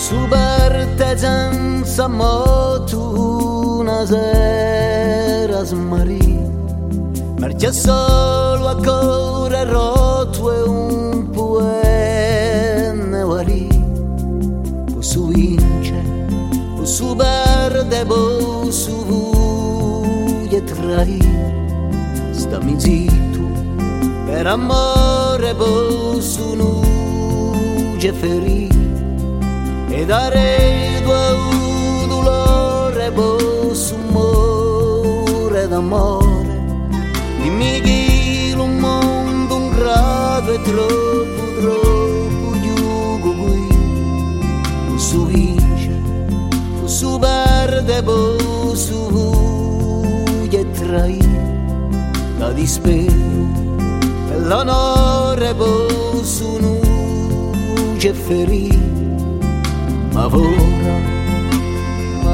Suberte senza moto una sera smarrì, perché solo ancora rotto e un poene guarì. Posso vincere, posso perdere, posso voglio traire. Stammi zitto, per amore posso nuge ferire. E dare tuo dolore posso morire d'amore. Dimmi che il mondo un grado è troppo giugo qui. Posso vincere, posso perdere, posso voglio traire. Da dispero per l'onore posso nuge ferire. Ma ora, ma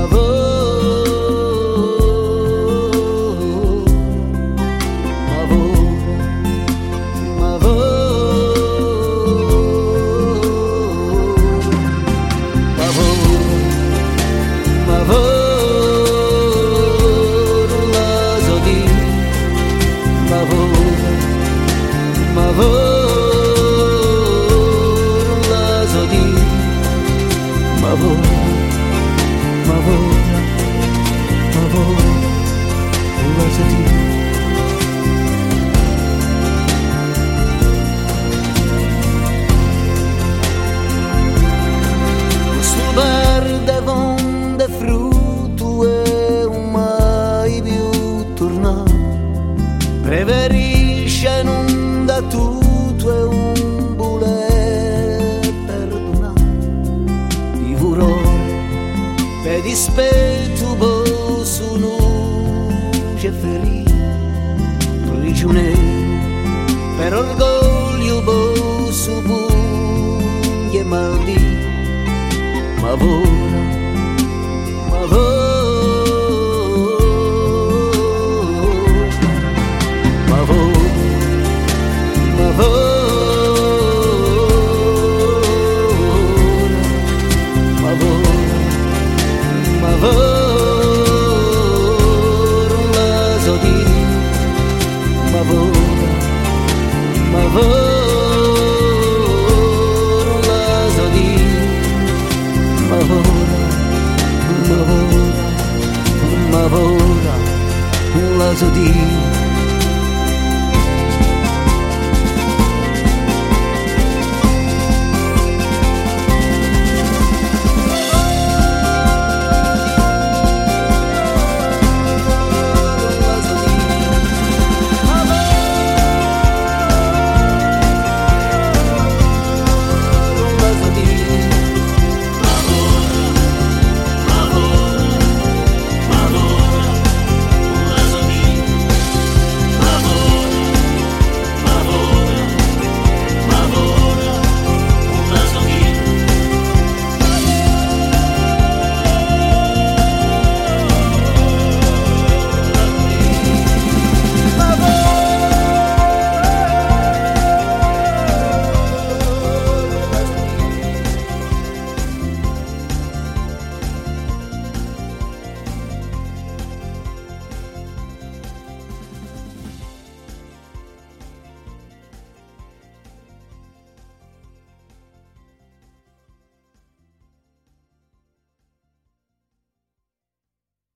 preferisce non da tutto e un voler perdonare. Di furore, per dispetto posso nuce ferire. Prigioniero, per orgoglio posso puglie maldire. Ma ora, ma ora, ma ora, la so dire.